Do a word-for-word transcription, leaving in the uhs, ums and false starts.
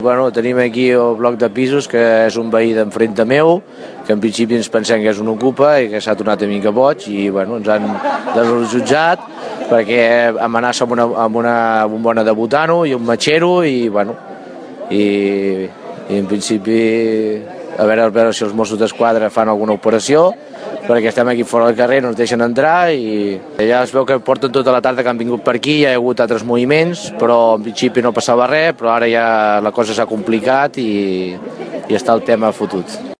Bueno, tenim aquí el bloc de pisos, que és un veí d'enfrenta meu, que en principi ens pensem que és un ocupa i que s'ha tornat una mica boig i bueno, ens han desallotjat perquè amenaça amb una, amb una bombona de butano i un matxero i bueno, i, i en principi a veure, a veure si els Mossos d'Esquadra fan alguna operació, perquè estem aquí fora del carrer, no ens deixen entrar i ja es veu que porten tota la tarda que han vingut per aquí, hi ha hagut altres moviments, però en principi no passava res, però ara ja la cosa s'ha complicat i, i està el tema fotut.